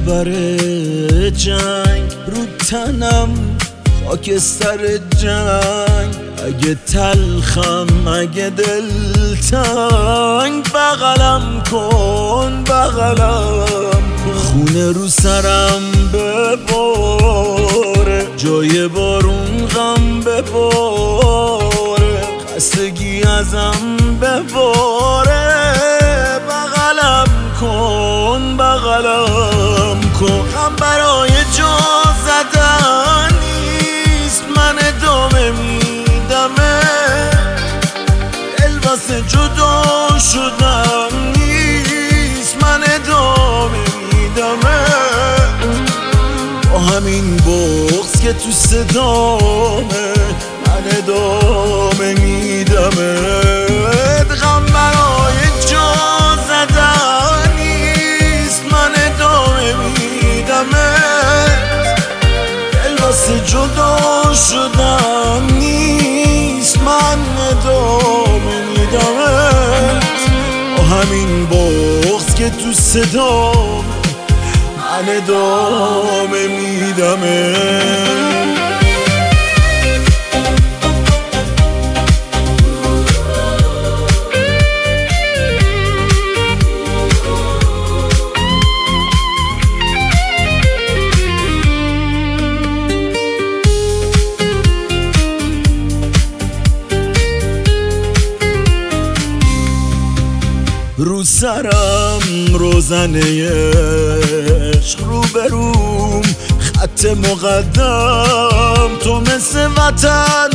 خبر جنگ رو تنم خاکستر جنگ، اگه تلخم اگه دلتنگ بغلم کن بغلم کن، خونه رو سرم بباره، جای بارون غم بباره، خستگی ازم بباره، بغلم کن بغلم کن. غم برای جا زدن نیست، من ادامه میدمه، دل واسه جدا شدن نیست، من ادامه میدمه، با همین بغض که تو صدامه من ادامه میدمه. غم برای جا زدن نیست، من ادامه میدمه، دل واسه جدا شدن نیست، من ادامه میدمه، با همین بغض که تو صدام من ادامه میدمه. رو سرم روزنه عشق، رو بروم خط مقدم، تو مثل وطن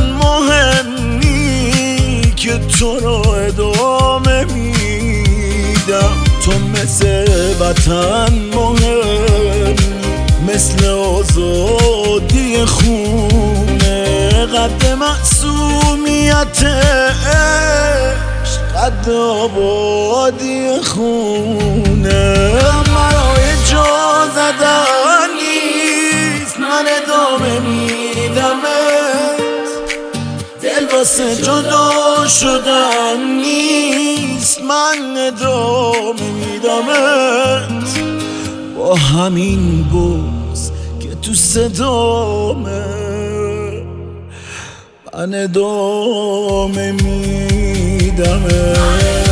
مهمی که تو رو ادامه میدم، تو مثل وطن مهم، مثل آزادی خونه، قد معصومیت قد آبادی خونه. برای جا زدن نیست، من ادامه میدمت، دل واسه جدا شدن نیست، من ادامه میدمت، با همین بغض که تو صدامه من ادامه میدمه.